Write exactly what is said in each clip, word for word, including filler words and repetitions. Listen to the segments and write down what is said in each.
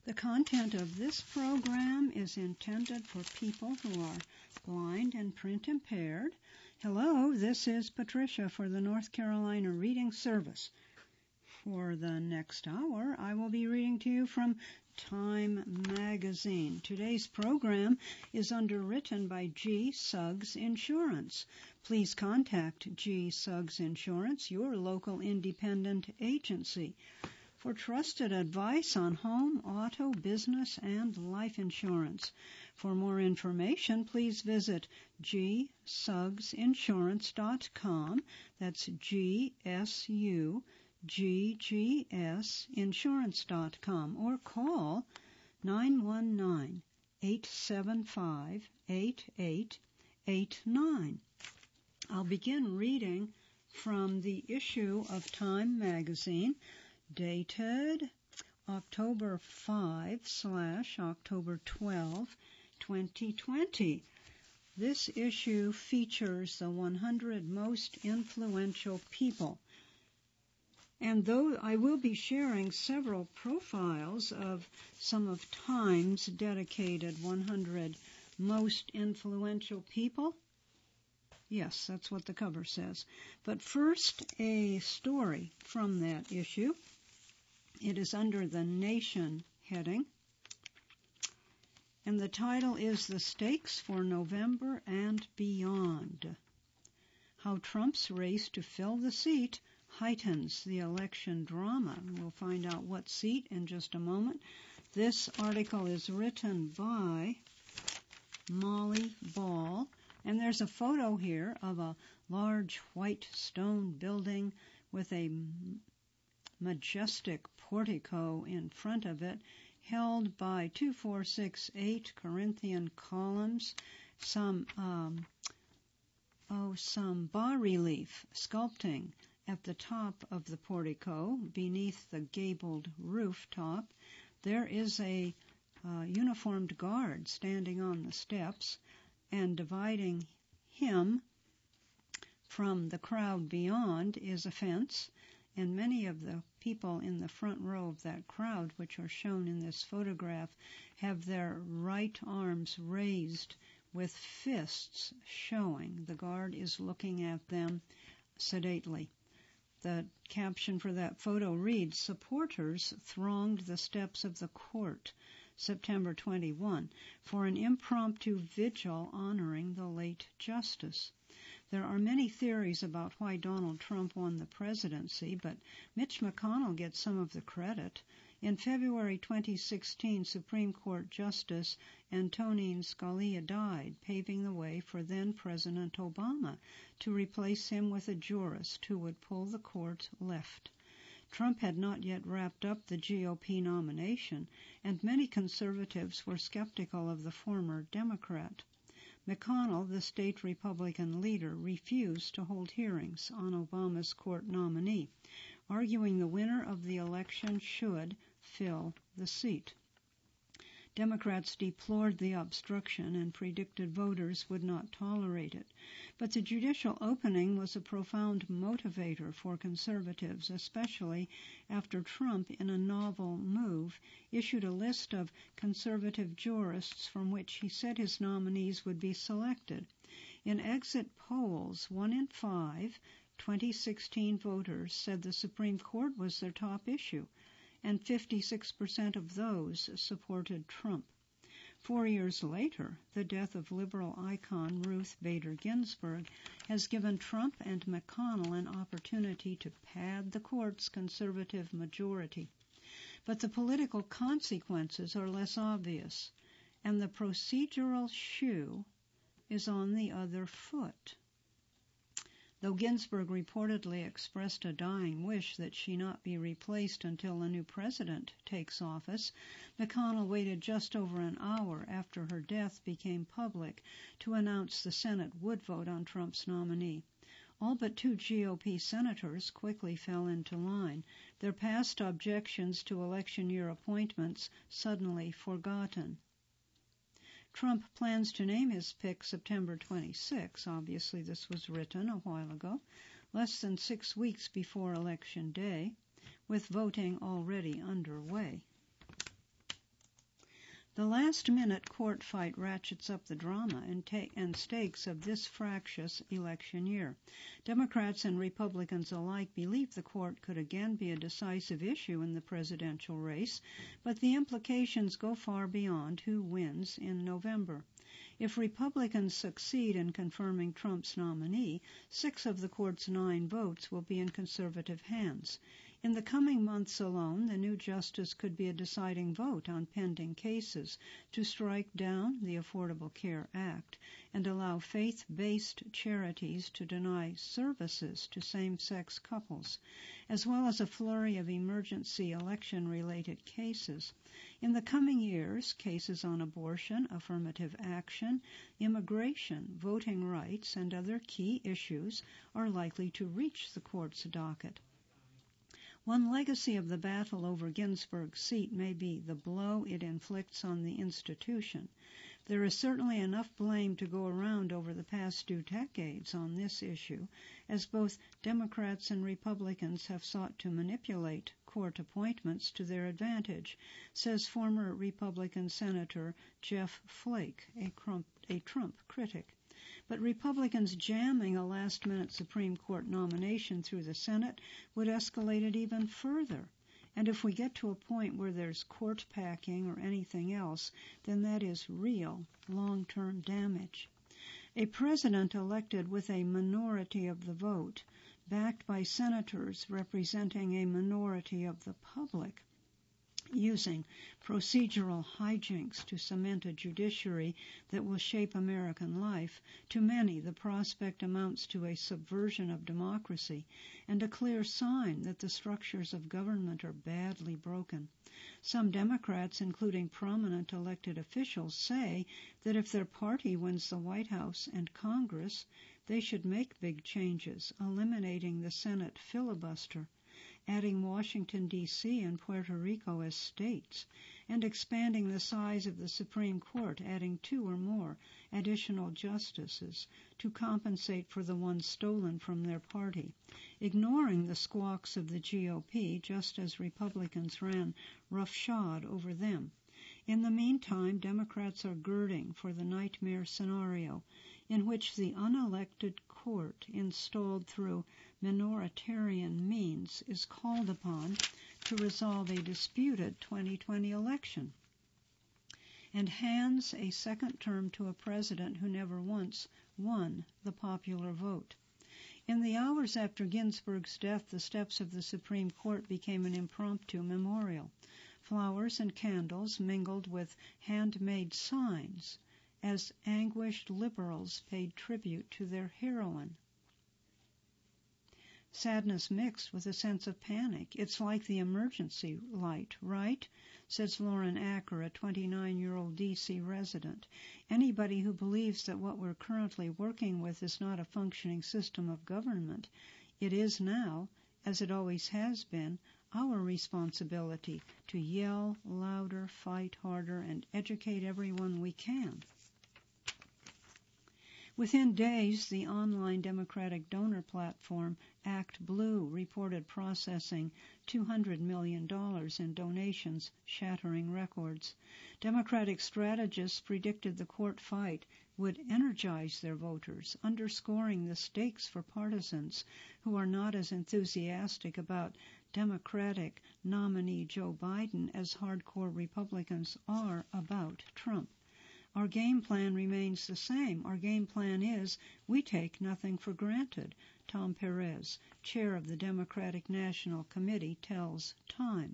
The content of this program is intended for people who are blind and print impaired. Hello, this is Patricia for the North Carolina Reading Service. For the next hour, I will be reading to you from Time Magazine. Today's program is underwritten by G. Suggs Insurance. Please contact G. Suggs Insurance, your local independent agency, for trusted advice on home, auto, business, and life insurance. For more information, please visit g suggs insurance dot com. That's G S U G G S insurance dot com, or call nine one nine, eight seven five, eight eight eight nine. I'll begin reading from the issue of Time Magazine, dated October fifth slash October twelfth, twenty twenty. This issue features the one hundred most influential people. And though I will be sharing several profiles of some of Time's dedicated one hundred most influential people, yes, that's what the cover says. But first, a story from that issue. It is under the Nation heading, and the title is The Stakes for November and Beyond. How Trump's race to fill the seat heightens the election drama. We'll find out what seat in just a moment. This article is written by Molly Ball, and there's a photo here of a large white stone building with a majestic portico in front of it, held by two, four, six, eight Corinthian columns, some um, oh, some bas-relief sculpting at the top of the portico, beneath the gabled rooftop. There is a uh, uniformed guard standing on the steps, and dividing him from the crowd beyond is a fence. And many of the people in the front row of that crowd, which are shown in this photograph, have their right arms raised with fists showing. The guard is looking at them sedately. The caption for that photo reads, "Supporters thronged the steps of the court, September twenty-first, for an impromptu vigil honoring the late justice." There are many theories about why Donald Trump won the presidency, but Mitch McConnell gets some of the credit. In February twenty sixteen, Supreme Court Justice Antonin Scalia died, paving the way for then-President Obama to replace him with a jurist who would pull the court left. Trump had not yet wrapped up the G O P nomination, and many conservatives were skeptical of the former Democrat. McConnell, the state Republican leader, refused to hold hearings on Obama's court nominee, arguing the winner of the election should fill the seat. Democrats deplored the obstruction and predicted voters would not tolerate it. But the judicial opening was a profound motivator for conservatives, especially after Trump, in a novel move, issued a list of conservative jurists from which he said his nominees would be selected. In exit polls, one in five twenty sixteen voters said the Supreme Court was their top issue, and fifty-six percent of those supported Trump. Four years later, the death of liberal icon Ruth Bader Ginsburg has given Trump and McConnell an opportunity to pad the court's conservative majority. But the political consequences are less obvious, and the procedural shoe is on the other foot. Though Ginsburg reportedly expressed a dying wish that she not be replaced until a new president takes office, McConnell waited just over an hour after her death became public to announce the Senate would vote on Trump's nominee. All but two G O P senators quickly fell into line, their past objections to election year appointments suddenly forgotten. Trump plans to name his pick September twenty-sixth. Obviously, this was written a while ago, less than six weeks before Election Day, with voting already underway. The last-minute court fight ratchets up the drama and, ta- and stakes of this fractious election year. Democrats and Republicans alike believe the court could again be a decisive issue in the presidential race, but the implications go far beyond who wins in November. If Republicans succeed in confirming Trump's nominee, six of the court's nine votes will be in conservative hands. In the coming months alone, the new justice could be a deciding vote on pending cases to strike down the Affordable Care Act and allow faith-based charities to deny services to same-sex couples, as well as a flurry of emergency election-related cases. In the coming years, cases on abortion, affirmative action, immigration, voting rights, and other key issues are likely to reach the court's docket. One legacy of the battle over Ginsburg's seat may be the blow it inflicts on the institution. There is certainly enough blame to go around over the past two decades on this issue, as both Democrats and Republicans have sought to manipulate court appointments to their advantage, says former Republican Senator Jeff Flake, a Trump, a Trump critic. But Republicans jamming a last-minute Supreme Court nomination through the Senate would escalate it even further. And if we get to a point where there's court packing or anything else, then that is real long-term damage. A president elected with a minority of the vote, backed by senators representing a minority of the public, using procedural hijinks to cement a judiciary that will shape American life, to many the prospect amounts to a subversion of democracy and a clear sign that the structures of government are badly broken. Some Democrats, including prominent elected officials, say that if their party wins the White House and Congress, they should make big changes, eliminating the Senate filibuster, adding Washington, D C and Puerto Rico as states, and expanding the size of the Supreme Court, adding two or more additional justices to compensate for the ones stolen from their party, ignoring the squawks of the G O P just as Republicans ran roughshod over them. In the meantime, Democrats are girding for the nightmare scenario in which the unelected court, installed through minoritarian means, is called upon to resolve a disputed twenty twenty election and hands a second term to a president who never once won the popular vote. In the hours after Ginsburg's death, the steps of the Supreme Court became an impromptu memorial. Flowers and candles mingled with handmade signs as anguished liberals paid tribute to their heroine. Sadness mixed with a sense of panic. It's like the emergency light, right? Says Lauren Acker, a twenty-nine-year-old D C resident. Anybody who believes that what we're currently working with is not a functioning system of government, it is now, as it always has been, our responsibility to yell louder, fight harder, and educate everyone we can. Within days, the online Democratic donor platform ActBlue reported processing two hundred million dollars in donations, shattering records. Democratic strategists predicted the court fight would energize their voters, underscoring the stakes for partisans who are not as enthusiastic about Democratic nominee Joe Biden as hardcore Republicans are about Trump. Our game plan remains the same. Our game plan is we take nothing for granted, Tom Perez, chair of the Democratic National Committee, tells Time.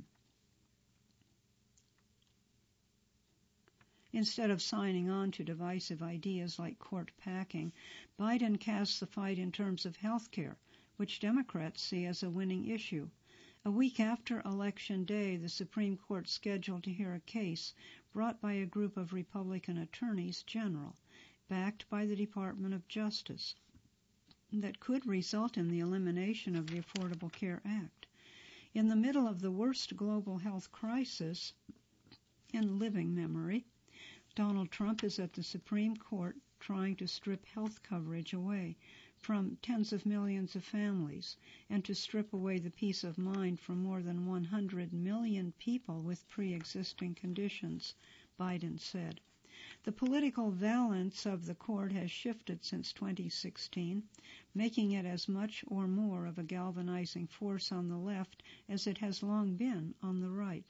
Instead of signing on to divisive ideas like court packing, Biden casts the fight in terms of health care, which Democrats see as a winning issue. A week after Election Day, the Supreme Court scheduled to hear a case brought by a group of Republican attorneys general, backed by the Department of Justice, that could result in the elimination of the Affordable Care Act. In the middle of the worst global health crisis in living memory, Donald Trump is at the Supreme Court trying to strip health coverage away from tens of millions of families and to strip away the peace of mind from more than one hundred million people with pre-existing conditions, Biden said. The political valence of the court has shifted since twenty sixteen, making it as much or more of a galvanizing force on the left as it has long been on the right.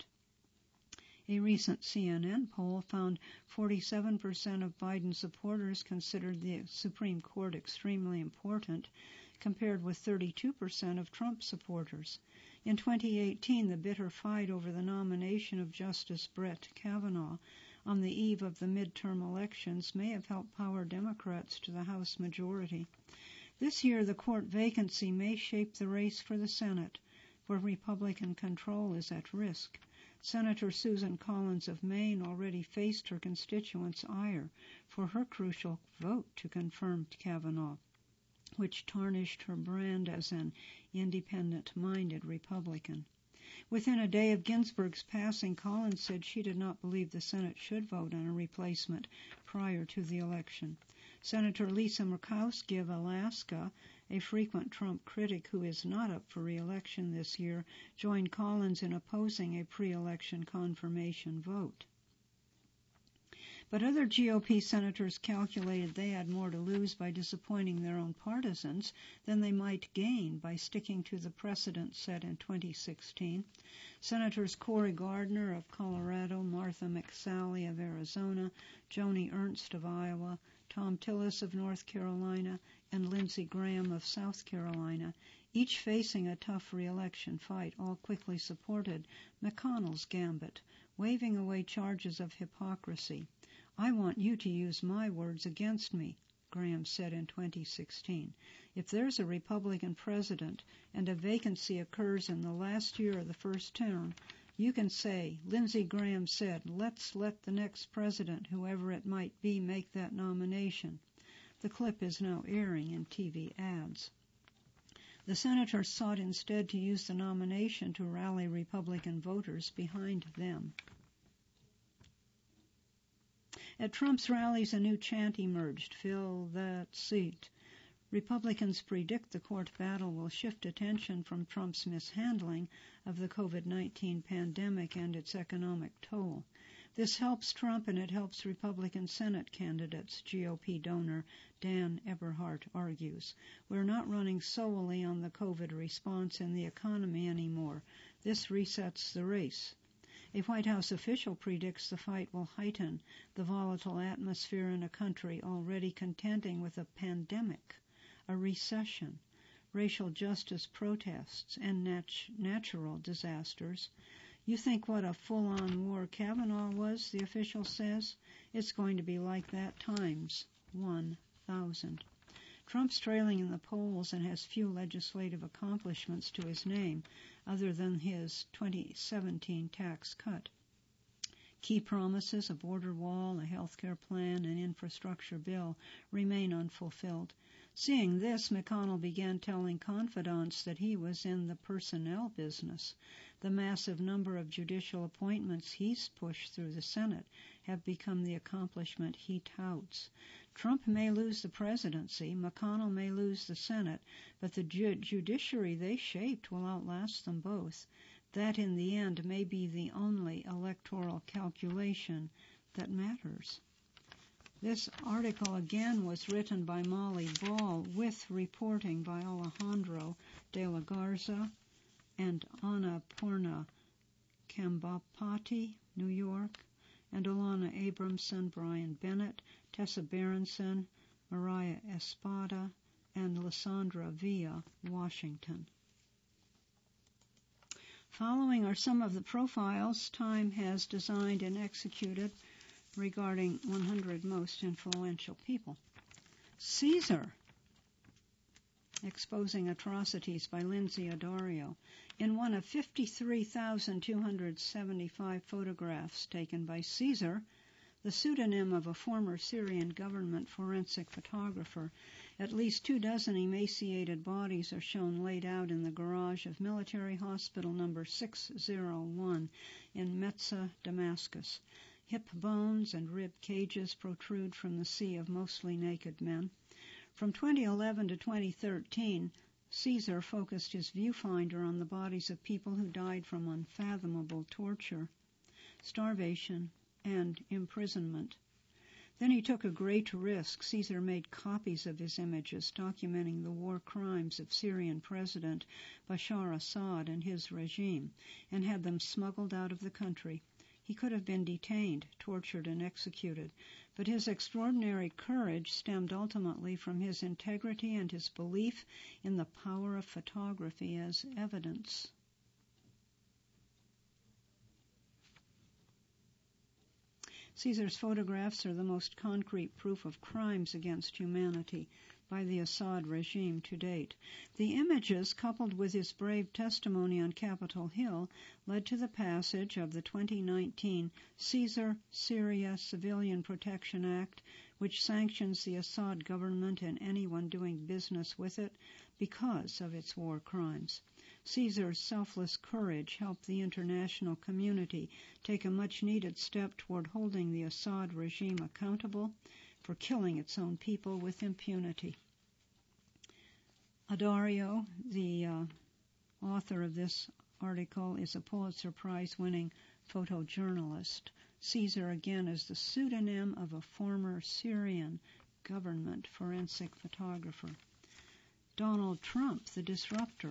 A recent C N N poll found forty-seven percent of Biden supporters considered the Supreme Court extremely important, compared with thirty-two percent of Trump supporters. In twenty eighteen, the bitter fight over the nomination of Justice Brett Kavanaugh on the eve of the midterm elections may have helped power Democrats to the House majority. This year, the court vacancy may shape the race for the Senate, where Republican control is at risk. Senator Susan Collins of Maine already faced her constituents' ire for her crucial vote to confirm Kavanaugh, which tarnished her brand as an independent-minded Republican. Within a day of Ginsburg's passing, Collins said she did not believe the Senate should vote on a replacement prior to the election. Senator Lisa Murkowski of Alaska, a frequent Trump critic who is not up for re-election this year, joined Collins in opposing a pre-election confirmation vote. But other G O P senators calculated they had more to lose by disappointing their own partisans than they might gain by sticking to the precedent set in twenty sixteen. Senators Cory Gardner of Colorado, Martha McSally of Arizona, Joni Ernst of Iowa, Tom Tillis of North Carolina, and Lindsey Graham of South Carolina, each facing a tough re-election fight, all quickly supported McConnell's gambit, waving away charges of hypocrisy. "I want you to use my words against me," Graham said in twenty sixteen. "If there's a Republican president and a vacancy occurs in the last year of the first term, you can say, Lindsey Graham said, let's let the next president, whoever it might be, make that nomination." The clip is now airing in T V ads. The senators sought instead to use the nomination to rally Republican voters behind them. At Trump's rallies, a new chant emerged, "Fill that seat." Republicans predict the court battle will shift attention from Trump's mishandling of the COVID nineteen pandemic and its economic toll. This helps Trump and it helps Republican Senate candidates, G O P donor Dan Eberhart argues. "We're not running solely on the COVID response in the economy anymore. This resets the race." A White House official predicts the fight will heighten the volatile atmosphere in a country already contending with a pandemic, a recession, racial justice protests, and nat- natural disasters. "You think what a full-on war Kavanaugh was," the official says? "It's going to be like that times one thousand. Trump's trailing in the polls and has few legislative accomplishments to his name other than his twenty seventeen tax cut. Key promises, a border wall, a health care plan, and infrastructure bill, remain unfulfilled. Seeing this, McConnell began telling confidants that he was in the personnel business. The massive number of judicial appointments he's pushed through the Senate have become the accomplishment he touts. Trump may lose the presidency, McConnell may lose the Senate, but the ju- judiciary they shaped will outlast them both. That, in the end, may be the only electoral calculation that matters. This article again was written by Molly Ball with reporting by Alejandro de la Garza and Anna Purna Kambapati, New York, and Alana Abramson, Brian Bennett, Tessa Berenson, Mariah Espada, and Lysandra Villa, Washington. Following are some of the profiles Time has designed and executed regarding one hundred most influential people. Caesar, Exposing Atrocities by Lindsay Addario. In one of fifty-three thousand two hundred seventy-five photographs taken by Caesar, the pseudonym of a former Syrian government forensic photographer, at least two dozen emaciated bodies are shown laid out in the garage of Military Hospital number six oh one in Metzah, Damascus. Hip bones and rib cages protrude from the sea of mostly naked men. From twenty eleven to twenty thirteen, Caesar focused his viewfinder on the bodies of people who died from unfathomable torture, starvation, and imprisonment. Then he took a great risk. Caesar made copies of his images documenting the war crimes of Syrian President Bashar Assad and his regime, and had them smuggled out of the country. He could have been detained, tortured, and executed, but his extraordinary courage stemmed ultimately from his integrity and his belief in the power of photography as evidence. Caesar's photographs are the most concrete proof of crimes against humanity by the Assad regime to date. The images, coupled with his brave testimony on Capitol Hill, led to the passage of the twenty nineteen Caesar-Syria Civilian Protection Act, which sanctions the Assad government and anyone doing business with it because of its war crimes. Caesar's selfless courage helped the international community take a much-needed step toward holding the Assad regime accountable for killing its own people with impunity. Addario, the uh, author of this article, is a Pulitzer Prize-winning photojournalist. Caesar, again, is the pseudonym of a former Syrian government forensic photographer. Donald Trump, the Disruptor,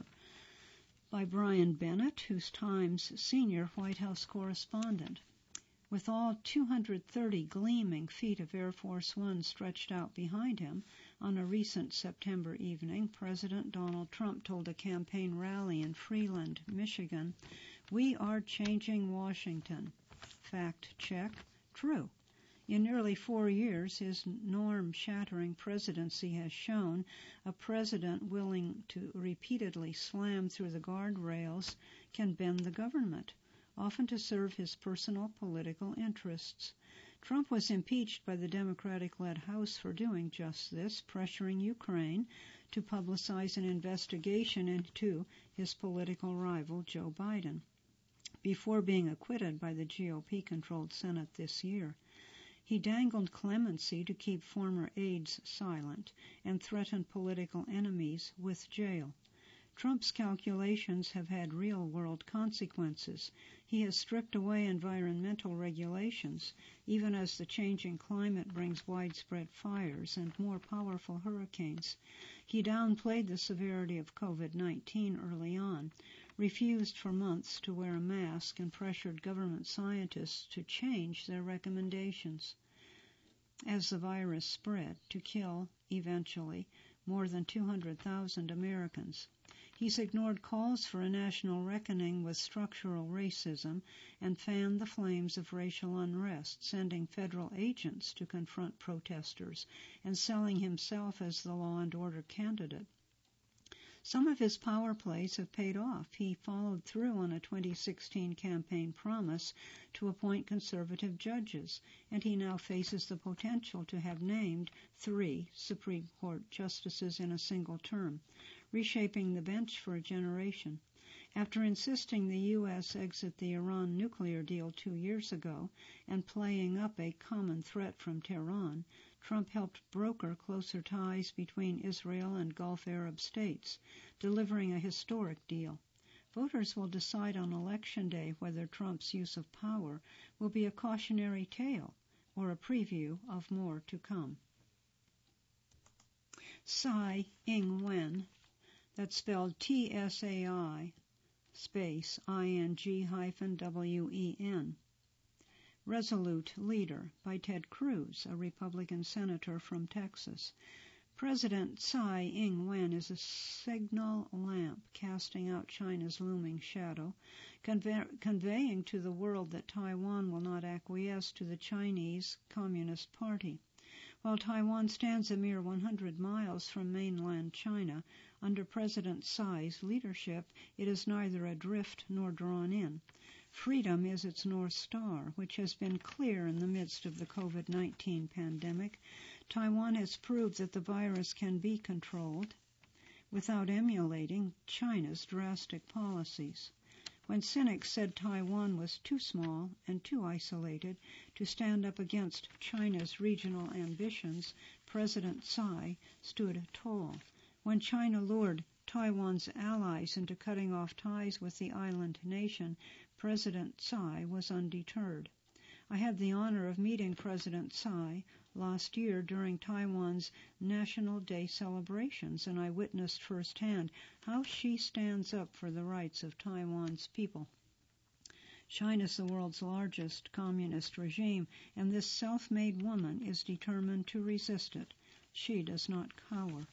by Brian Bennett, who's Times senior White House correspondent. With all two hundred thirty gleaming feet of Air Force One stretched out behind him, on a recent September evening, President Donald Trump told a campaign rally in Freeland, Michigan, "We are changing Washington." Fact check. True. In nearly four years, his norm-shattering presidency has shown a president willing to repeatedly slam through the guardrails can bend the government, often to serve his personal political interests. Trump was impeached by the Democratic-led House for doing just this, pressuring Ukraine to publicize an investigation into his political rival, Joe Biden, before being acquitted by the G O P-controlled Senate this year. He dangled clemency to keep former aides silent and threatened political enemies with jail. Trump's calculations have had real-world consequences. He has stripped away environmental regulations, even as the changing climate brings widespread fires and more powerful hurricanes. He downplayed the severity of COVID nineteen early on, refused for months to wear a mask, and pressured government scientists to change their recommendations. As the virus spread, to kill, eventually, more than two hundred thousand Americans. He's ignored calls for a national reckoning with structural racism and fanned the flames of racial unrest, sending federal agents to confront protesters and selling himself as the law and order candidate. Some of his power plays have paid off. He followed through on a twenty sixteen campaign promise to appoint conservative judges, and he now faces the potential to have named three Supreme Court justices in a single term, reshaping the bench for a generation. After insisting the U S exit the Iran nuclear deal two years ago and playing up a common threat from Tehran, Trump helped broker closer ties between Israel and Gulf Arab states, delivering a historic deal. Voters will decide on Election Day whether Trump's use of power will be a cautionary tale or a preview of more to come. Tsai Ing-wen, that's spelled T S A I space I N G hyphen W E N. Resolute Leader by Ted Cruz, a Republican senator from Texas. President Tsai Ing-wen is a signal lamp casting out China's looming shadow, convey- conveying to the world that Taiwan will not acquiesce to the Chinese Communist Party. While Taiwan stands a mere one hundred miles from mainland China, under President Tsai's leadership, it is neither adrift nor drawn in. Freedom is its North Star, which has been clear in the midst of the COVID nineteen pandemic. Taiwan has proved that the virus can be controlled without emulating China's drastic policies. When cynics said Taiwan was too small and too isolated to stand up against China's regional ambitions, President Tsai stood tall. When China lured Taiwan's allies into cutting off ties with the island nation, President Tsai was undeterred. I had the honor of meeting President Tsai last year during Taiwan's National Day celebrations, and I witnessed firsthand how she stands up for the rights of Taiwan's people. China's the world's largest communist regime, and this self-made woman is determined to resist it. She does not cower.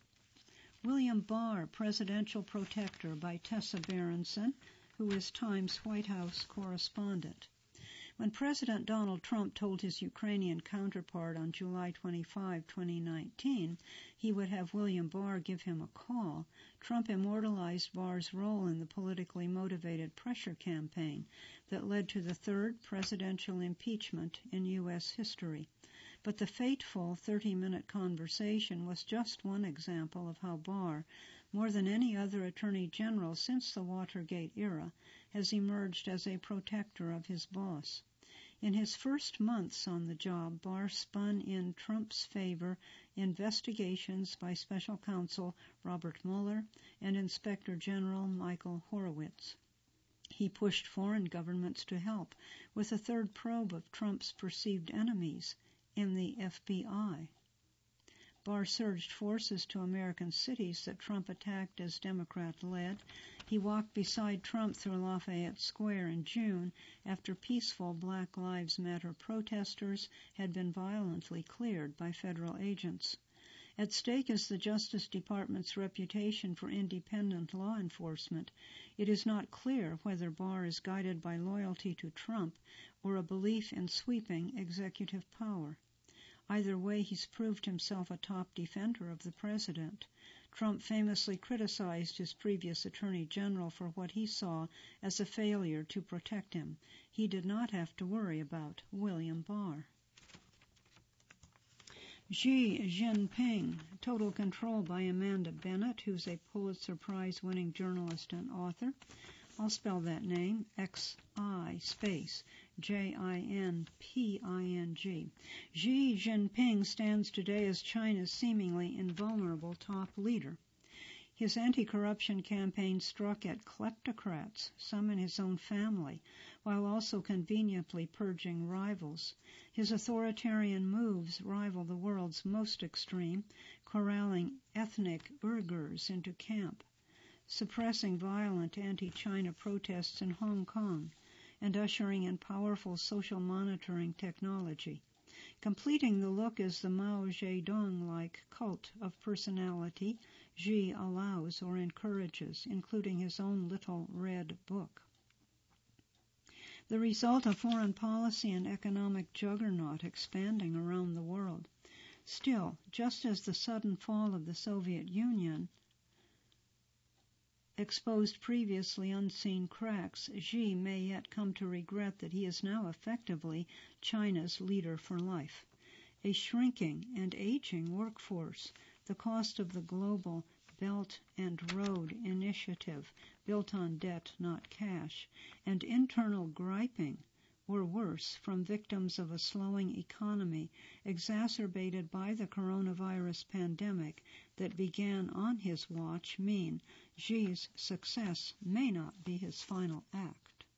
William Barr, Presidential Protector, by Tessa Berenson, who is Times White House correspondent. When President Donald Trump told his Ukrainian counterpart on July twenty-fifth, twenty nineteen, he would have William Barr give him a call, Trump immortalized Barr's role in the politically motivated pressure campaign that led to the third presidential impeachment in U S history. But the fateful thirty-minute conversation was just one example of how Barr, more than any other attorney general since the Watergate era, has emerged as a protector of his boss. In his first months on the job, Barr spun in Trump's favor investigations by special counsel Robert Mueller and Inspector General Michael Horowitz. He pushed foreign governments to help with a third probe of Trump's perceived enemies in the F B I. Barr surged forces to American cities that Trump attacked as Democrat-led. He walked beside Trump through Lafayette Square in June after peaceful Black Lives Matter protesters had been violently cleared by federal agents. At stake is the Justice Department's reputation for independent law enforcement. It is not clear whether Barr is guided by loyalty to Trump or a belief in sweeping executive power. Either way, he's proved himself a top defender of the president. Trump famously criticized his previous attorney general for what he saw as a failure to protect him. He did not have to worry about William Barr. Xi Jinping, Total Control by Amanda Bennett, who's a Pulitzer Prize-winning journalist and author. I'll spell that name, X I space J I N P I N G. Xi Jinping stands today as China's seemingly invulnerable top leader. His anti-corruption campaign struck at kleptocrats, some in his own family, while also conveniently purging rivals. His authoritarian moves rival the world's most extreme, corralling ethnic Uyghurs into camp, suppressing violent anti-China protests in Hong Kong, and ushering in powerful social monitoring technology. Completing the look is the Mao Zedong-like cult of personality Xi allows or encourages, including his own little red book. The result, a foreign policy and economic juggernaut expanding around the world. Still, just as the sudden fall of the Soviet Union exposed previously unseen cracks, Xi may yet come to regret that he is now effectively China's leader for life. A shrinking and aging workforce, the cost of the global Belt and Road Initiative, built on debt, not cash, and internal griping, or worse, from victims of a slowing economy exacerbated by the coronavirus pandemic that began on his watch, mean Xi's success may not be his final act.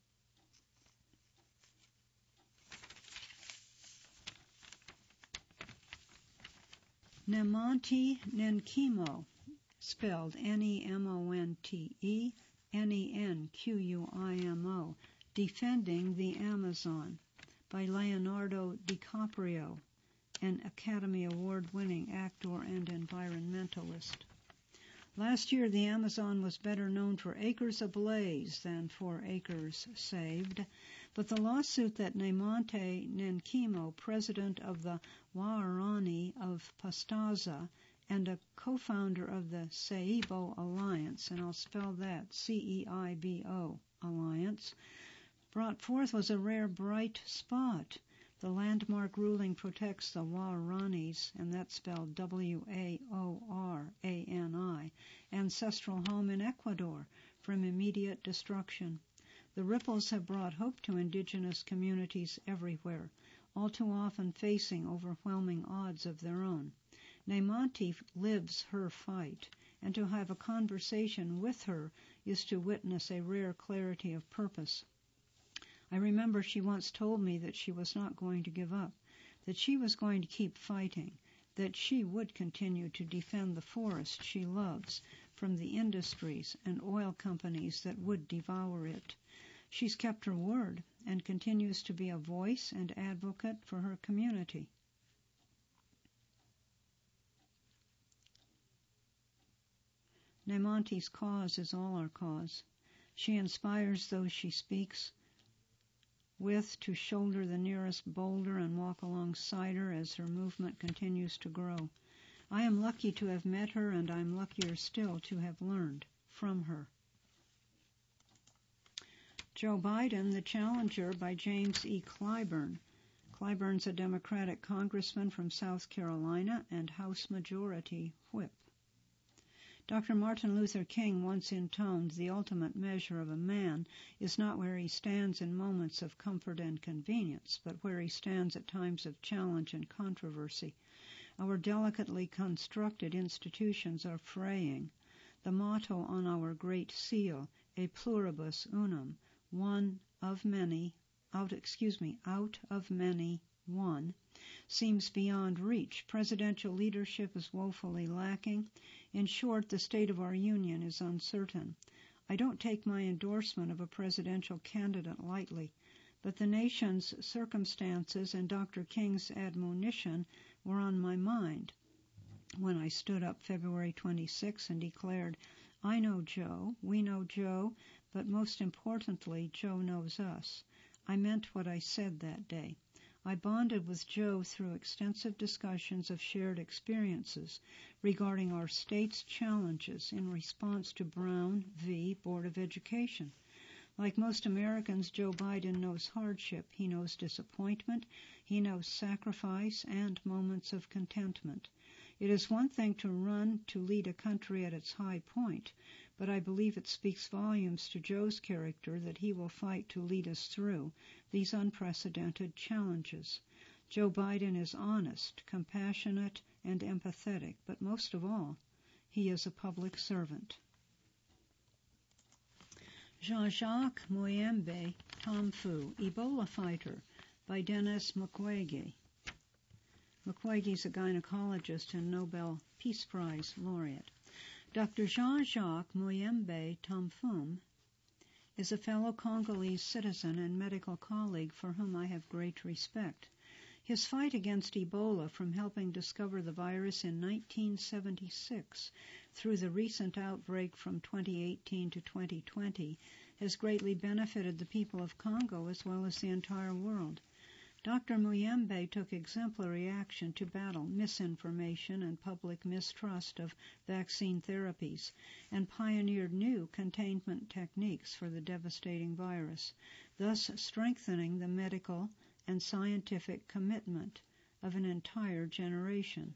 Nemonte Nenkimo, spelled N E M O N T E N E N Q U I M O, Defending the Amazon, by Leonardo DiCaprio, an Academy Award-winning actor and environmentalist. Last year, the Amazon was better known for acres ablaze than for acres saved, but the lawsuit that Nemonte Nenkimo, president of the Waorani of Pastaza and a co-founder of the Ceibo Alliance, and I'll spell that C E I B O Alliance, brought forth was a rare bright spot. The landmark ruling protects the Waoranis, and that's spelled W A O R A N I, ancestral home in Ecuador from immediate destruction. The ripples have brought hope to indigenous communities everywhere, all too often facing overwhelming odds of their own. Nemonte lives her fight, and to have a conversation with her is to witness a rare clarity of purpose. I remember she once told me that she was not going to give up, that she was going to keep fighting, that she would continue to defend the forest she loves from the industries and oil companies that would devour it. She's kept her word and continues to be a voice and advocate for her community. Nemonti's cause is all our cause. She inspires those she speaks with to shoulder the nearest boulder and walk alongside her as her movement continues to grow. I am lucky to have met her, and I'm luckier still to have learned from her. Joe Biden, The Challenger by James E. Clyburn. Clyburn's a Democratic congressman from South Carolina and House Majority Whip. Doctor Martin Luther King once intoned, "The ultimate measure of a man is not where he stands in moments of comfort and convenience, but where he stands at times of challenge and controversy. Our delicately constructed institutions are fraying. The motto on our great seal, E pluribus unum, one of many, out, excuse me, out of many, one, seems beyond reach. Presidential leadership is woefully lacking. In short, the state of our union is uncertain. I don't take my endorsement of a presidential candidate lightly, but the nation's circumstances and Doctor King's admonition were on my mind when I stood up February twenty-sixth and declared, I know Joe, we know Joe, but most importantly, Joe knows us. I meant what I said that day. I bonded with Joe through extensive discussions of shared experiences regarding our state's challenges in response to Brown v. Board of Education. Like most Americans, Joe Biden knows hardship. He knows disappointment. He knows sacrifice and moments of contentment. It is one thing to run to lead a country at its high point, but I believe it speaks volumes to Joe's character that he will fight to lead us through these unprecedented challenges. Joe Biden is honest, compassionate, and empathetic, but most of all, he is a public servant. Jean-Jacques Muyembe Tomfu, Ebola Fighter, by Denis Mukwege. Mukwege's a gynecologist and Nobel Peace Prize laureate. Doctor Jean-Jacques Muyembe Tomfum is a fellow Congolese citizen and medical colleague for whom I have great respect. His fight against Ebola, from helping discover the virus in nineteen seventy-six through the recent outbreak from twenty eighteen to twenty twenty, has greatly benefited the people of Congo as well as the entire world. Doctor Muyembe took exemplary action to battle misinformation and public mistrust of vaccine therapies and pioneered new containment techniques for the devastating virus, thus strengthening the medical and scientific commitment of an entire generation.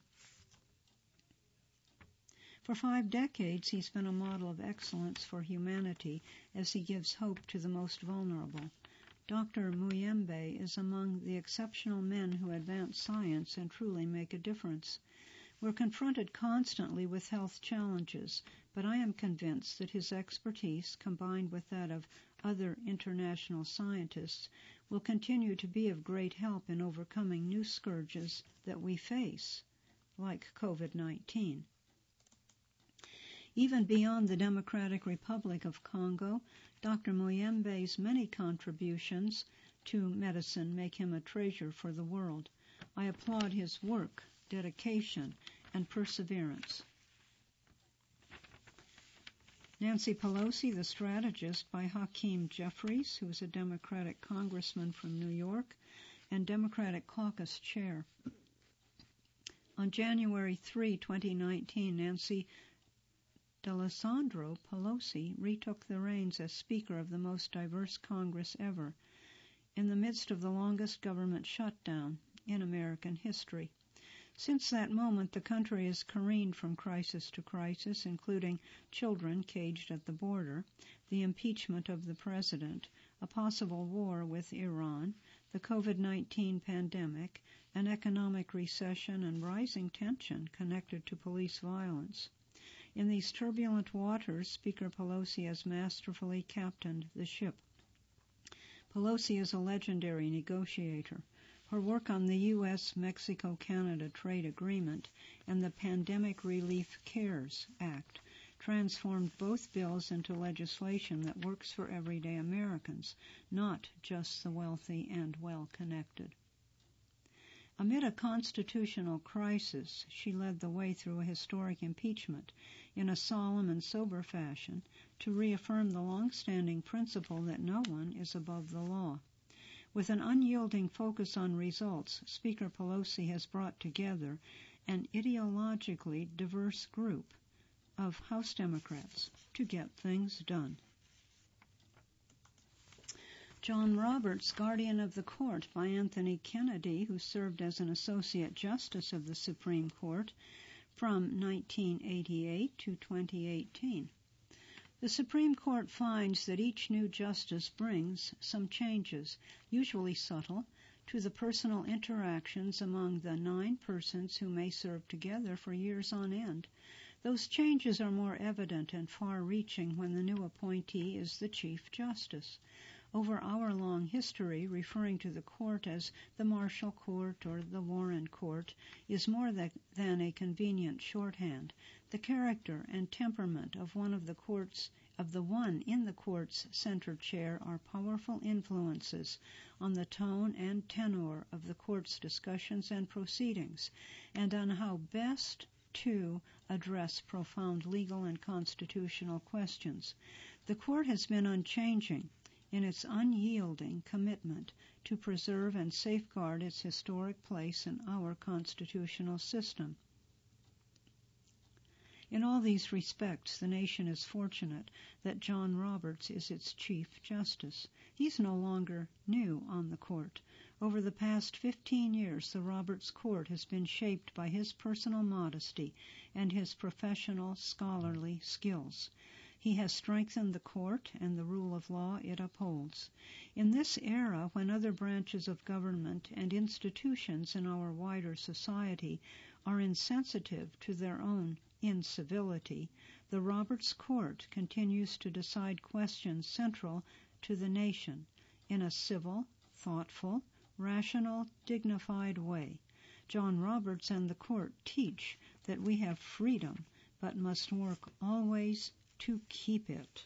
For five decades, he's been a model of excellence for humanity as he gives hope to the most vulnerable. Doctor Muyembe is among the exceptional men who advance science and truly make a difference. We're confronted constantly with health challenges, but I am convinced that his expertise, combined with that of other international scientists, will continue to be of great help in overcoming new scourges that we face, like COVID nineteen. Even beyond the Democratic Republic of Congo, Doctor Muyembe's many contributions to medicine make him a treasure for the world. I applaud his work, dedication, and perseverance. Nancy Pelosi, the Strategist, by Hakeem Jeffries, who is a Democratic congressman from New York and Democratic caucus chair. On January third, twenty nineteen, Nancy D'Alessandro Pelosi retook the reins as Speaker of the most diverse Congress ever, in the midst of the longest government shutdown in American history. Since that moment, the country has careened from crisis to crisis, including children caged at the border, the impeachment of the president, a possible war with Iran, the COVID nineteen pandemic, an economic recession, and rising tension connected to police violence. In these turbulent waters, Speaker Pelosi has masterfully captained the ship. Pelosi is a legendary negotiator. Her work on the U S Mexico Canada Trade Agreement and the Pandemic Relief CARES Act transformed both bills into legislation that works for everyday Americans, not just the wealthy and well-connected. Amid a constitutional crisis, she led the way through a historic impeachment in a solemn and sober fashion to reaffirm the long-standing principle that no one is above the law. With an unyielding focus on results, Speaker Pelosi has brought together an ideologically diverse group of House Democrats to get things done. John Roberts, Guardian of the Court by Anthony Kennedy, who served as an Associate Justice of the Supreme Court from nineteen eighty-eight to twenty eighteen. The Supreme Court finds that each new justice brings some changes, usually subtle, to the personal interactions among the nine persons who may serve together for years on end. Those changes are more evident and far-reaching when the new appointee is the Chief Justice. Over our long history, referring to the court as the Marshall Court or the Warren Court is more than a convenient shorthand. The character and temperament of one of the courts of the one in the court's center chair are powerful influences on the tone and tenor of the court's discussions and proceedings, and on how best to address profound legal and constitutional questions. The court has been unchanging in its unyielding commitment to preserve and safeguard its historic place in our constitutional system. In all these respects, the nation is fortunate that John Roberts is its Chief Justice. He's no longer new on the court. Over the past fifteen years, the Roberts Court has been shaped by his personal modesty and his professional scholarly skills. He has strengthened the court and the rule of law it upholds. In this era, when other branches of government and institutions in our wider society are insensitive to their own incivility, the Roberts Court continues to decide questions central to the nation in a civil, thoughtful, rational, dignified way. John Roberts and the court teach that we have freedom, but must work always to keep it.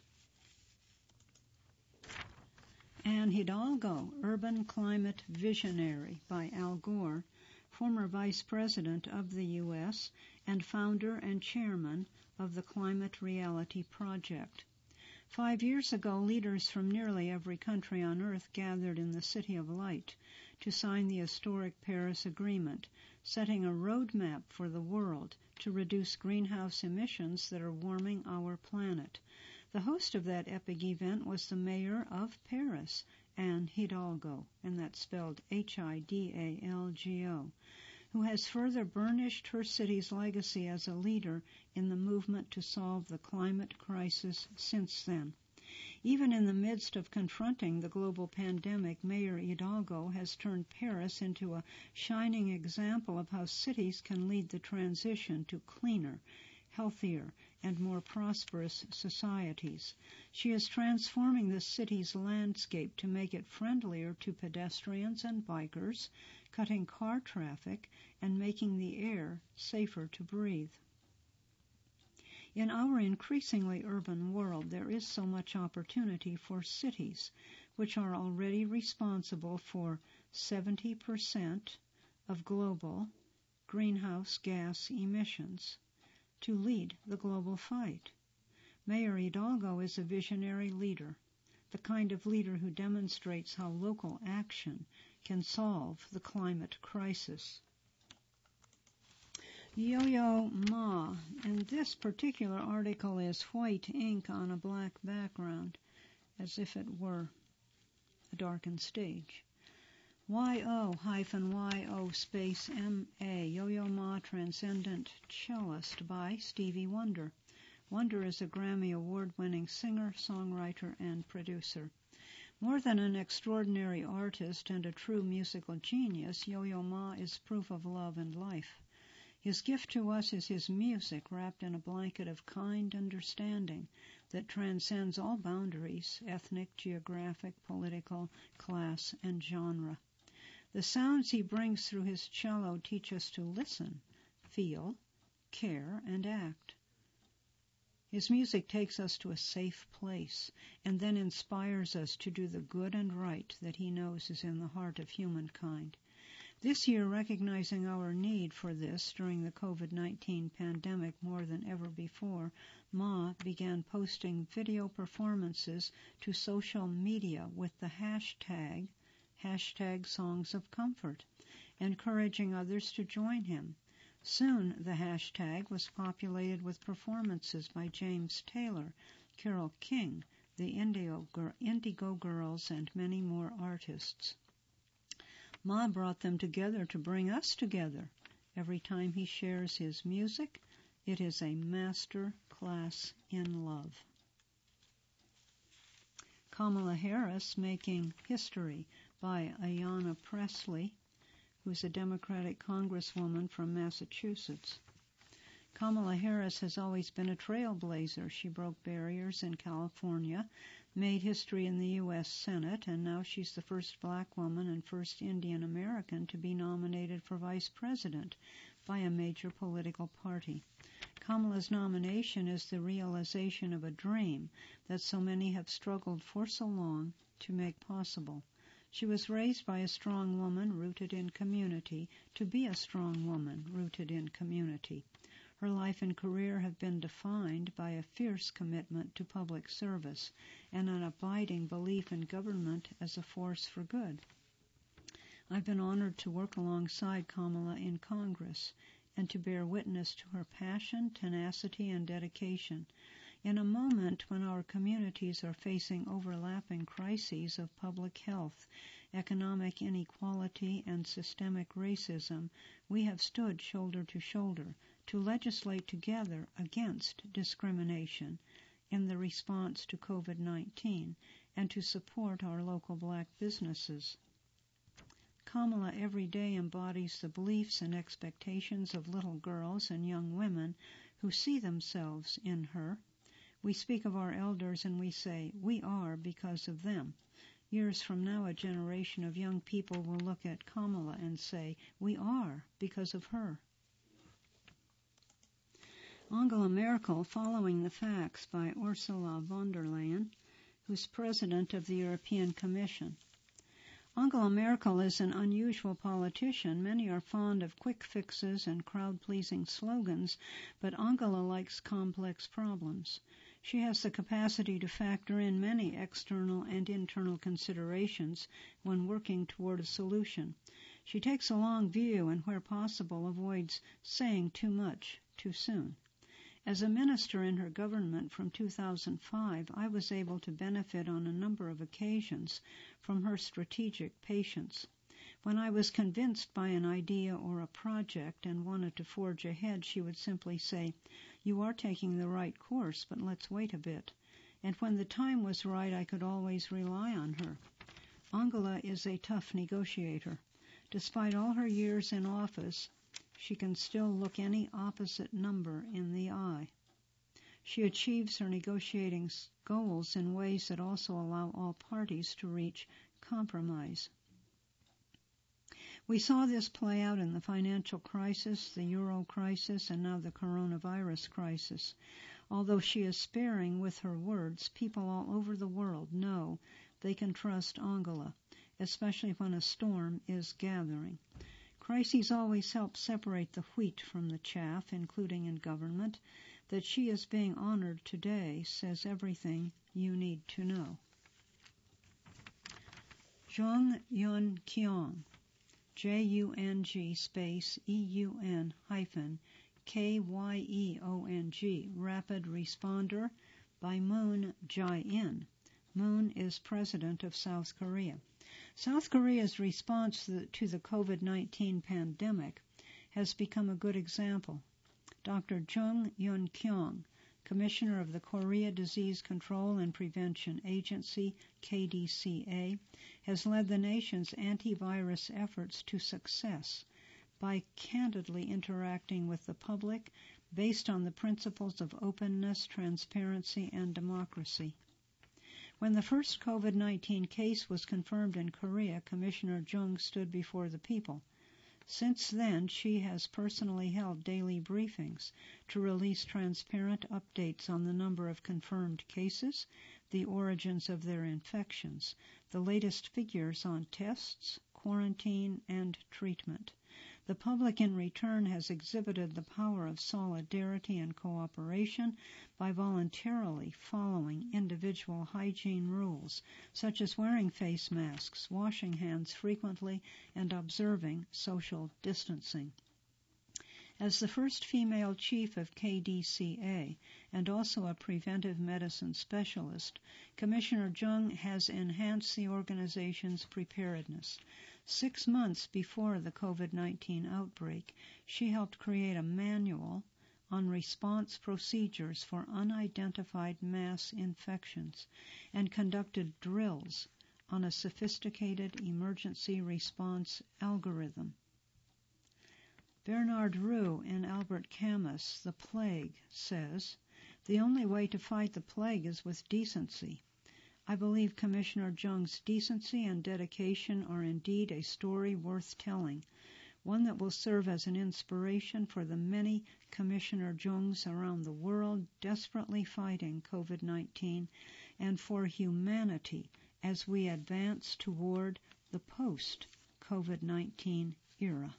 Anne Hidalgo, Urban Climate Visionary by Al Gore, former Vice President of the U S and founder and chairman of the Climate Reality Project. Five years ago, leaders from nearly every country on Earth gathered in the City of Light to sign the historic Paris Agreement, setting a roadmap for the world to reduce greenhouse emissions that are warming our planet. The host of that epic event was the mayor of Paris, Anne Hidalgo, and that's spelled H I D A L G O, who has further burnished her city's legacy as a leader in the movement to solve the climate crisis since then. Even in the midst of confronting the global pandemic, Mayor Hidalgo has turned Paris into a shining example of how cities can lead the transition to cleaner, healthier, and more prosperous societies. She is transforming the city's landscape to make it friendlier to pedestrians and bikers, cutting car traffic, and making the air safer to breathe. In our increasingly urban world, there is so much opportunity for cities, which are already responsible for seventy percent of global greenhouse gas emissions, to lead the global fight. Mayor Hidalgo is a visionary leader, the kind of leader who demonstrates how local action can solve the climate crisis. Yo-Yo Ma, and this particular article is white ink on a black background, as if it were a darkened stage. Y O hyphen Y O space M A, Yo-Yo Ma, Transcendent Cellist by Stevie Wonder. Wonder is a Grammy Award-winning singer, songwriter, and producer. More than an extraordinary artist and a true musical genius, Yo-Yo Ma is proof of love and life. His gift to us is his music wrapped in a blanket of kind understanding that transcends all boundaries, ethnic, geographic, political, class, and genre. The sounds he brings through his cello teach us to listen, feel, care, and act. His music takes us to a safe place and then inspires us to do the good and right that he knows is in the heart of humankind. This year, recognizing our need for this during the covid nineteen pandemic more than ever before, Ma began posting video performances to social media with the hashtag, hashtag Songs of Comfort, encouraging others to join him. Soon the hashtag was populated with performances by James Taylor, Carole King, the Indigo, Indigo Girls, and many more artists. Ma brought them together to bring us together. Every time he shares his music, it is a master class in love. Kamala Harris Making History by Ayanna Pressley, who's a Democratic congresswoman from Massachusetts. Kamala Harris has always been a trailblazer. She broke barriers in California, made history in the U S Senate, and now she's the first black woman and first Indian American to be nominated for vice president by a major political party. Kamala's nomination is the realization of a dream that so many have struggled for so long to make possible. She was raised by a strong woman rooted in community to be a strong woman rooted in community. Her life and career have been defined by a fierce commitment to public service and an abiding belief in government as a force for good. I've been honored to work alongside Kamala in Congress and to bear witness to her passion, tenacity, and dedication. In a moment when our communities are facing overlapping crises of public health, economic inequality, and systemic racism, we have stood shoulder to shoulder to legislate together against discrimination in the response to covid nineteen and to support our local black businesses. Kamala every day embodies the beliefs and expectations of little girls and young women who see themselves in her. We speak of our elders and we say, we are because of them. Years from now, a generation of young people will look at Kamala and say, we are because of her. Angela Merkel, Following the Facts by Ursula von der Leyen, who's president of the European Commission. Angela Merkel is an unusual politician. Many are fond of quick fixes and crowd-pleasing slogans, but Angela likes complex problems. She has the capacity to factor in many external and internal considerations when working toward a solution. She takes a long view and, where possible, avoids saying too much too soon. As a minister in her government from two thousand five, I was able to benefit on a number of occasions from her strategic patience. When I was convinced by an idea or a project and wanted to forge ahead, she would simply say, "You are taking the right course, but let's wait a bit." And when the time was right, I could always rely on her. Angela is a tough negotiator. Despite all her years in office, she can still look any opposite number in the eye. She achieves her negotiating goals in ways that also allow all parties to reach compromise. We saw this play out in the financial crisis, the euro crisis, and now the coronavirus crisis. Although she is sparing with her words, people all over the world know they can trust Angela, especially when a storm is gathering. Crises always help separate the wheat from the chaff, including in government. That she is being honored today says everything you need to know. Jung Yun Kyung, J U N G space E U N hyphen K Y E O N G, Rapid Responder by Moon Jae-in. Moon is president of South Korea. South Korea's response to the, to the covid nineteen pandemic has become a good example. Doctor Jung Yun Kyung, Commissioner of the Korea Disease Control and Prevention Agency, K D C A, has led the nation's antivirus efforts to success by candidly interacting with the public, based on the principles of openness, transparency, and democracy. When the first COVID nineteen case was confirmed in Korea, Commissioner Jung stood before the people. Since then, she has personally held daily briefings to release transparent updates on the number of confirmed cases, the origins of their infections, the latest figures on tests, quarantine, and treatment. The public in return has exhibited the power of solidarity and cooperation by voluntarily following individual hygiene rules, such as wearing face masks, washing hands frequently, and observing social distancing. As the first female chief of K D C A and also a preventive medicine specialist, Commissioner Jung has enhanced the organization's preparedness. Six months before the COVID nineteen outbreak, she helped create a manual on response procedures for unidentified mass infections and conducted drills on a sophisticated emergency response algorithm. Bernard Roux in Albert Camus' The Plague says, "The only way to fight the plague is with decency." I believe Commissioner Jung's decency and dedication are indeed a story worth telling, one that will serve as an inspiration for the many Commissioner Jungs around the world desperately fighting COVID nineteen and for humanity as we advance toward the post-COVID nineteen era.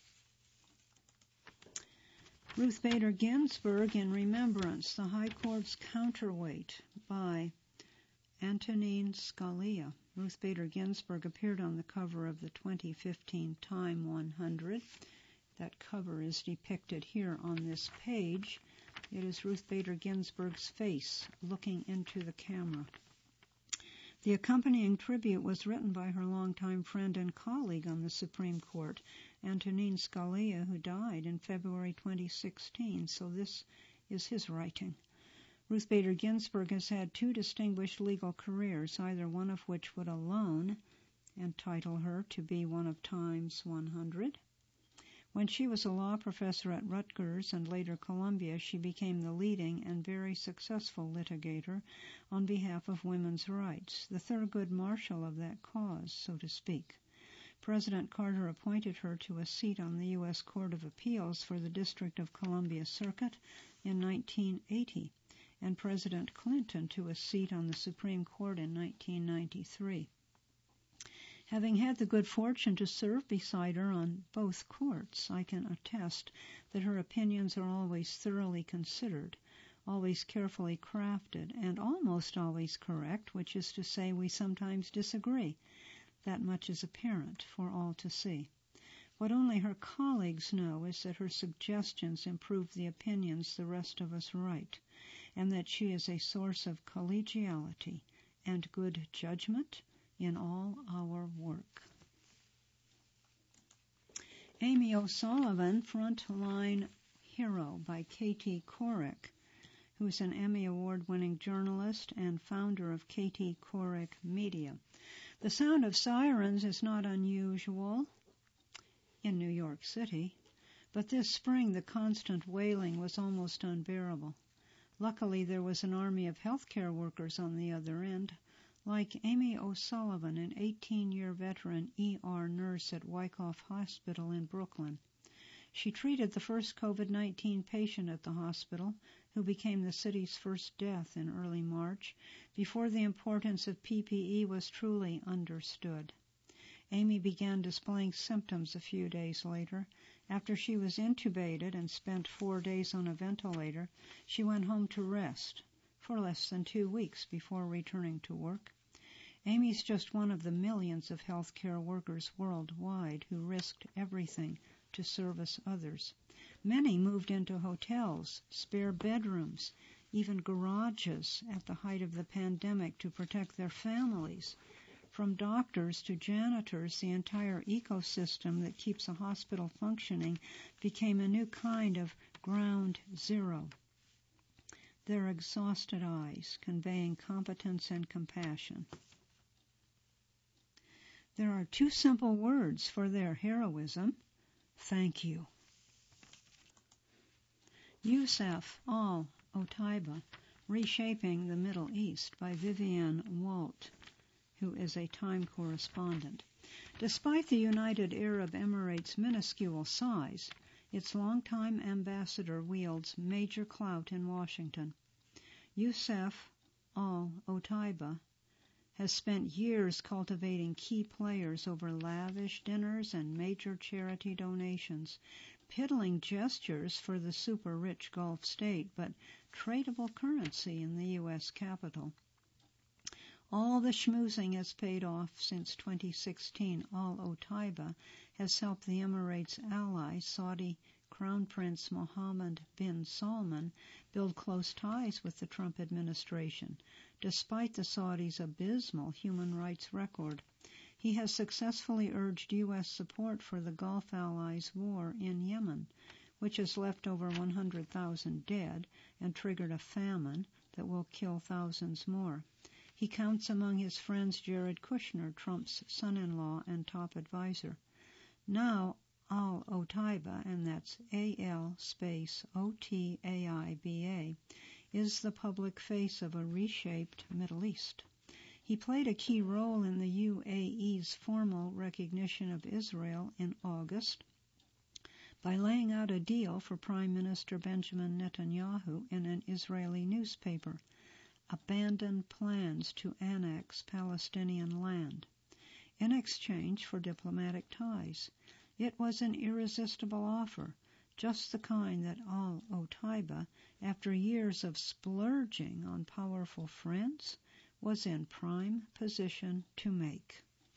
Ruth Bader Ginsburg in Remembrance, the High Court's Counterweight by Antonin Scalia. Ruth Bader Ginsburg appeared on the cover of the twenty fifteen Time one hundred. That cover is depicted here on this page. It is Ruth Bader Ginsburg's face looking into the camera. The accompanying tribute was written by her longtime friend and colleague on the Supreme Court, Antonin Scalia, who died in February twenty sixteen, so this is his writing. Ruth Bader Ginsburg has had two distinguished legal careers, either one of which would alone entitle her to be one of Time's one hundred. When she was a law professor at Rutgers and later Columbia, she became the leading and very successful litigator on behalf of women's rights, the Thurgood Marshall of that cause, so to speak. President Carter appointed her to a seat on the U S Court of Appeals for the District of Columbia Circuit in nineteen eighty. And President Clinton to a seat on the Supreme Court in nineteen ninety-three. Having had the good fortune to serve beside her on both courts, I can attest that her opinions are always thoroughly considered, always carefully crafted, and almost always correct, which is to say we sometimes disagree. That much is apparent for all to see. What only her colleagues know is that her suggestions improve the opinions the rest of us write, and that she is a source of collegiality and good judgment in all our work. Amy O'Sullivan, Frontline Hero by Katie Couric, who is an Emmy Award-winning journalist and founder of Katie Couric Media. The sound of sirens is not unusual in New York City, but this spring the constant wailing was almost unbearable. Luckily, there was an army of healthcare workers on the other end, like Amy O'Sullivan, an eighteen-year veteran E R nurse at Wyckoff Hospital in Brooklyn. She treated the first COVID nineteen patient at the hospital, who became the city's first death in early March, before the importance of P P E was truly understood. Amy began displaying symptoms a few days later. After she was intubated and spent four days on a ventilator, she went home to rest for less than two weeks before returning to work. Amy's just one of the millions of healthcare workers worldwide who risked everything to service others. Many moved into hotels, spare bedrooms, even garages at the height of the pandemic to protect their families. From doctors to janitors, the entire ecosystem that keeps a hospital functioning became a new kind of ground zero. Their exhausted eyes conveying competence and compassion. There are two simple words for their heroism: thank you. Yusef al-Otaiba, Reshaping the Middle East by Vivienne Walt, who is a Time correspondent. Despite the United Arab Emirates' minuscule size, its longtime ambassador wields major clout in Washington. Yusef al-Otaiba has spent years cultivating key players over lavish dinners and major charity donations, piddling gestures for the super-rich Gulf state, but tradable currency in the U S Capitol. All the schmoozing has paid off since twenty sixteen. Al-Otaiba has helped the Emirates' ally, Saudi Crown Prince Mohammed bin Salman, build close ties with the Trump administration, despite the Saudis' abysmal human rights record. He has successfully urged U S support for the Gulf allies' war in Yemen, which has left over one hundred thousand dead and triggered a famine that will kill thousands more. He counts among his friends Jared Kushner, Trump's son-in-law and top advisor. Now, Al-Otaiba, and that's A L space O T A I B A, is the public face of a reshaped Middle East. He played a key role in the U A E's formal recognition of Israel in August by laying out a deal for Prime Minister Benjamin Netanyahu in an Israeli newspaper: abandon plans to annex Palestinian land, in exchange for diplomatic ties. It was an irresistible offer, just the kind that Al-Otaiba, after years of splurging on powerful friends, was in prime position to make.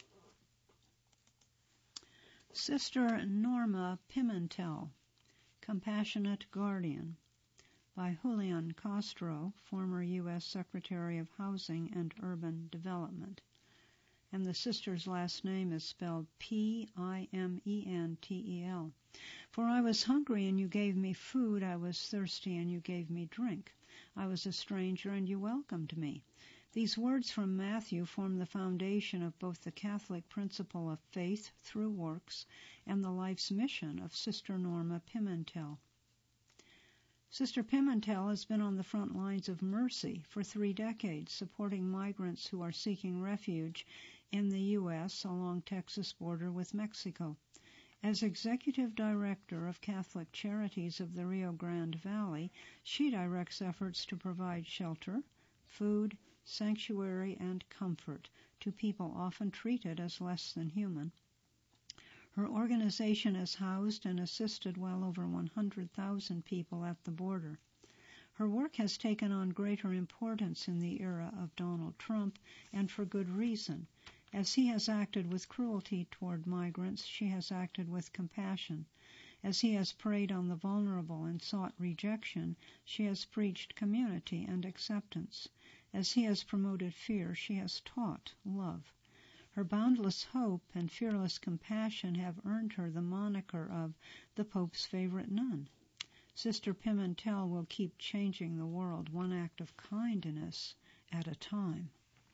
Sister Norma Pimentel, Compassionate Guardian, by Julian Castro, former U S Secretary of Housing and Urban Development. And the sister's last name is spelled P I M E N T E L. For I was hungry, and you gave me food. I was thirsty, and you gave me drink. I was a stranger, and you welcomed me. These words from Matthew form the foundation of both the Catholic principle of faith through works and the life's mission of Sister Norma Pimentel. Sister Pimentel has been on the front lines of mercy for three decades, supporting migrants who are seeking refuge in the U S along Texas border with Mexico. As Executive Director of Catholic Charities of the Rio Grande Valley, she directs efforts to provide shelter, food, sanctuary, and comfort to people often treated as less than human. Her organization has housed and assisted well over one hundred thousand people at the border. Her work has taken on greater importance in the era of Donald Trump, and for good reason. As he has acted with cruelty toward migrants, she has acted with compassion. As he has preyed on the vulnerable and sought rejection, she has preached community and acceptance. As he has promoted fear, she has taught love. Her boundless hope and fearless compassion have earned her the moniker of the Pope's favorite nun. Sister Pimentel will keep changing the world one act of kindness at a time.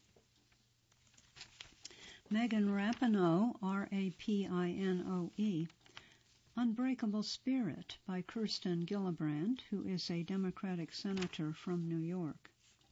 Megan Rapinoe, R A P I N O E, Unbreakable Spirit by Kirsten Gillibrand, who is a Democratic senator from New York.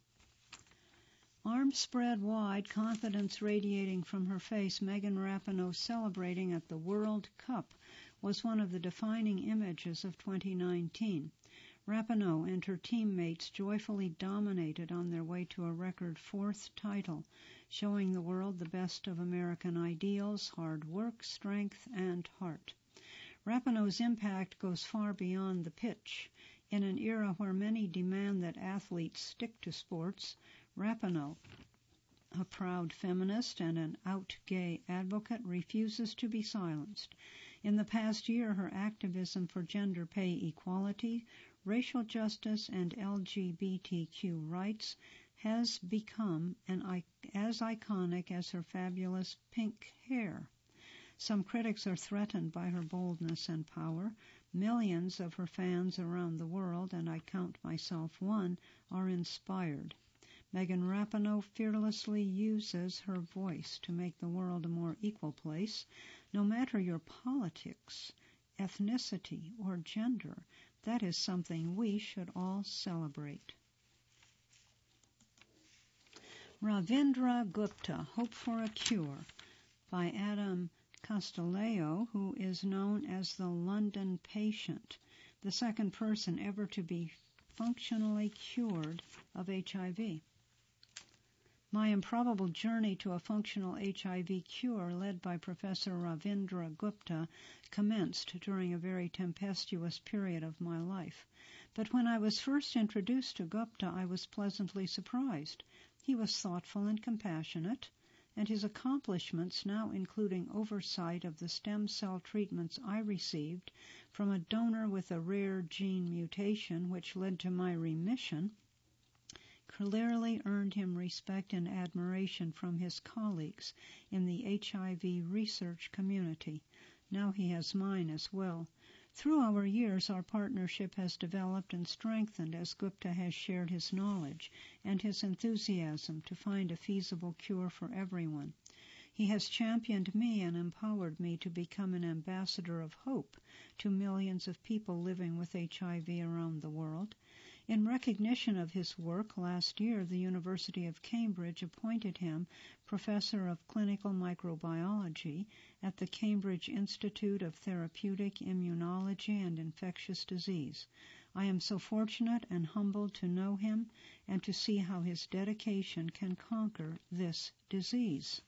Arms spread wide, confidence radiating from her face, Megan Rapinoe celebrating at the World Cup was one of the defining images of twenty nineteen. Rapinoe and her teammates joyfully dominated on their way to a record fourth title, showing the world the best of American ideals, hard work, strength, and heart. Rapinoe's impact goes far beyond the pitch. In an era where many demand that athletes stick to sports, Rapinoe, a proud feminist and an out-gay advocate, refuses to be silenced. In the past year, her activism for gender pay equality, racial justice, and L G B T Q rights has become an, as iconic as her fabulous pink hair. Some critics are threatened by her boldness and power. Millions of her fans around the world, and I count myself one, are inspired. Megan Rapinoe fearlessly uses her voice to make the world a more equal place. No matter your politics, ethnicity, or gender, That is something we should all celebrate. Ravindra Gupta, Hope for a Cure, by Adam Castillejo, who is known as the London patient, the second person ever to be functionally cured of H I V. My improbable journey to a functional H I V cure led by Professor Ravindra Gupta commenced during a very tempestuous period of my life. But when I was first introduced to Gupta, I was pleasantly surprised. He was thoughtful and compassionate, and his accomplishments, now including oversight of the stem cell treatments I received from a donor with a rare gene mutation which led to my remission, clearly earned him respect and admiration from his colleagues in the H I V research community. Now he has mine as well. Through our years, our partnership has developed and strengthened as Gupta has shared his knowledge and his enthusiasm to find a feasible cure for everyone. He has championed me and empowered me to become an ambassador of hope to millions of people living with H I V around the world. In recognition of his work, last year the University of Cambridge appointed him Professor of Clinical Microbiology at the Cambridge Institute of Therapeutic Immunology and Infectious Disease. I am so fortunate and humbled to know him and to see how his dedication can conquer this disease.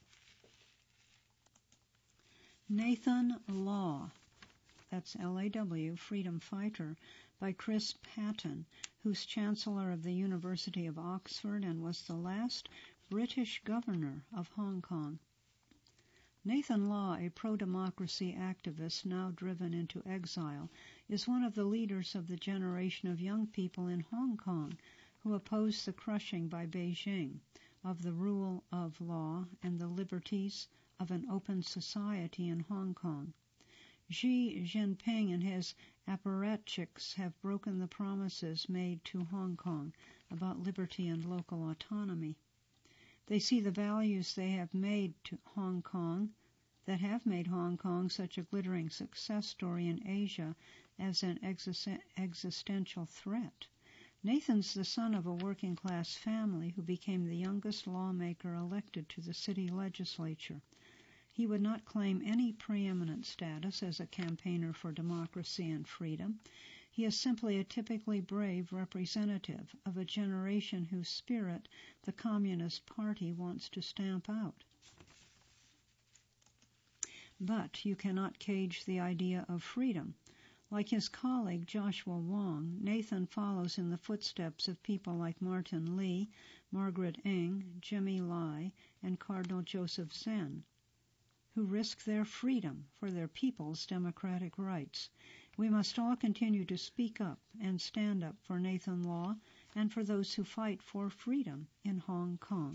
Nathan Law, that's L A W, Freedom Fighter, by Chris Patten, who's Chancellor of the University of Oxford and was the last British governor of Hong Kong. Nathan Law, a pro-democracy activist now driven into exile, is one of the leaders of the generation of young people in Hong Kong who oppose the crushing by Beijing of the rule of law and the liberties of an open society in Hong Kong. Xi Jinping and his apparatchiks have broken the promises made to Hong Kong about liberty and local autonomy. They see the values they have made to Hong Kong, that have made Hong Kong such a glittering success story in Asia, as an existen- existential threat. Nathan's the son of a working-class family who became the youngest lawmaker elected to the city legislature. He would not claim any preeminent status as a campaigner for democracy and freedom. He is simply a typically brave representative of a generation whose spirit the Communist Party wants to stamp out. But you cannot cage the idea of freedom. Like his colleague Joshua Wong, Nathan follows in the footsteps of people like Martin Lee, Margaret Ng, Jimmy Lai, and Cardinal Joseph Zen, who risk their freedom for their people's democratic rights. We must all continue to speak up and stand up for Nathan Law and for those who fight for freedom in Hong Kong.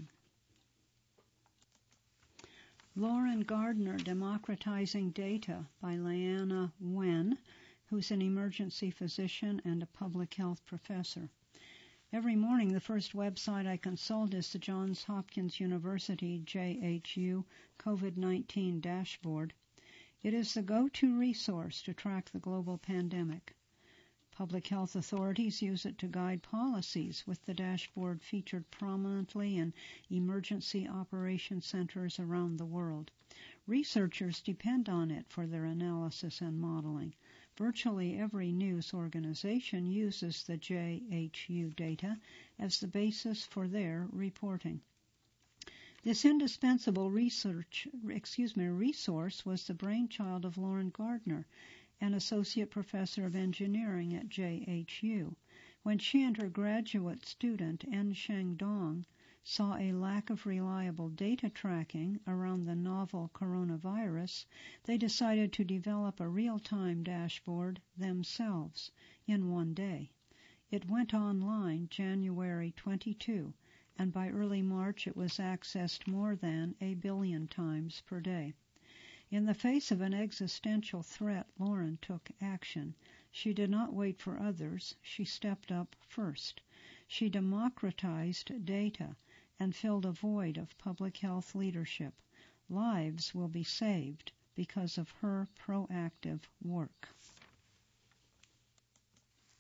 Lauren Gardner, Democratizing Data, by Leanna Wen, who's an emergency physician and a public health professor. Every morning, the first website I consult is the Johns Hopkins University J H U COVID nineteen dashboard. It is the go-to resource to track the global pandemic. Public health authorities use it to guide policies, with the dashboard featured prominently in emergency operation centers around the world. Researchers depend on it for their analysis and modeling. Virtually every news organization uses the J H U data as the basis for their reporting. This indispensable research, excuse me, resource was the brainchild of Lauren Gardner, an associate professor of engineering at J H U. When she and her graduate student, En Sheng Dong, saw a lack of reliable data tracking around the novel coronavirus, they decided to develop a real-time dashboard themselves in one day. It went online January twenty-second, and by early March it was accessed more than a billion times per day. In the face of an existential threat, Lauren took action. She did not wait for others. She stepped up first. She democratized data and filled a void of public health leadership. Lives will be saved because of her proactive work.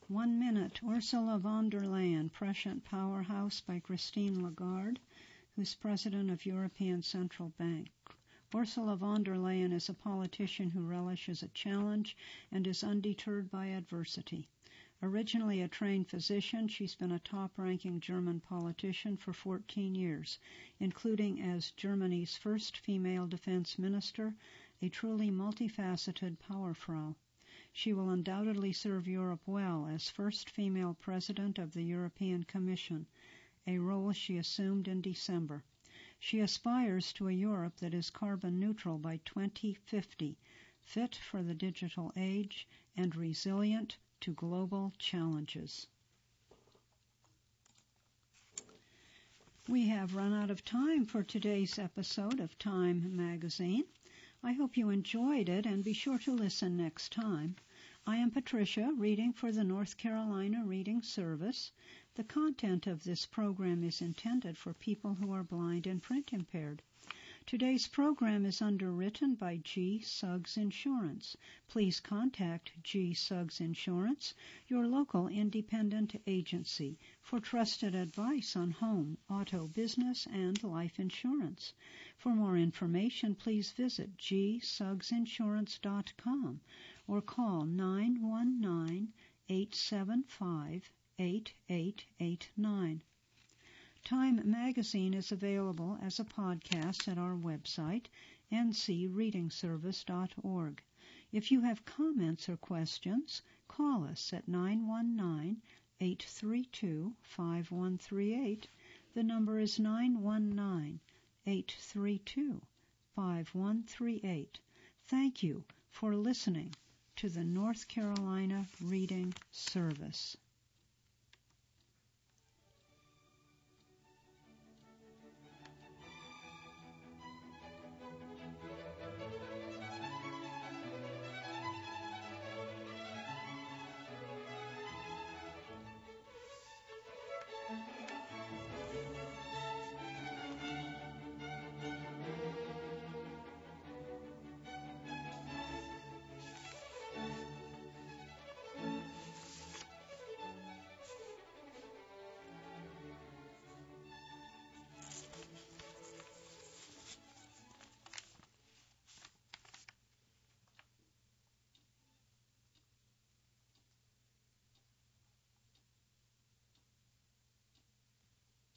One minute, Ursula von der Leyen, Prescient Powerhouse by Christine Lagarde, who's president of European Central Bank. Ursula von der Leyen is a politician who relishes a challenge and is undeterred by adversity. Originally a trained physician, she's been a top-ranking German politician for fourteen years, including as Germany's first female defense minister, a truly multifaceted powerfrau. She will undoubtedly serve Europe well as first female president of the European Commission, a role she assumed in December. She aspires to a Europe that is carbon neutral by twenty fifty, fit for the digital age, and resilient to global challenges. We have run out of time for today's episode of Time Magazine. I hope you enjoyed it, and be sure to listen next time. I am Patricia, reading for the North Carolina Reading Service. The content of this program is intended for people who are blind and print impaired. Today's program is underwritten by G. Suggs Insurance. Please contact G. Suggs Insurance, your local independent agency, for trusted advice on home, auto, business, and life insurance. For more information, please visit g suggs insurance dot com or call nine one nine, eight seven five, eight eight eight nine. Time Magazine is available as a podcast at our website, n c reading service dot org. If you have comments or questions, call us at nine one nine, eight three two, five one three eight. The number is nine one nine, eight three two, five one three eight. Thank you for listening to the North Carolina Reading Service.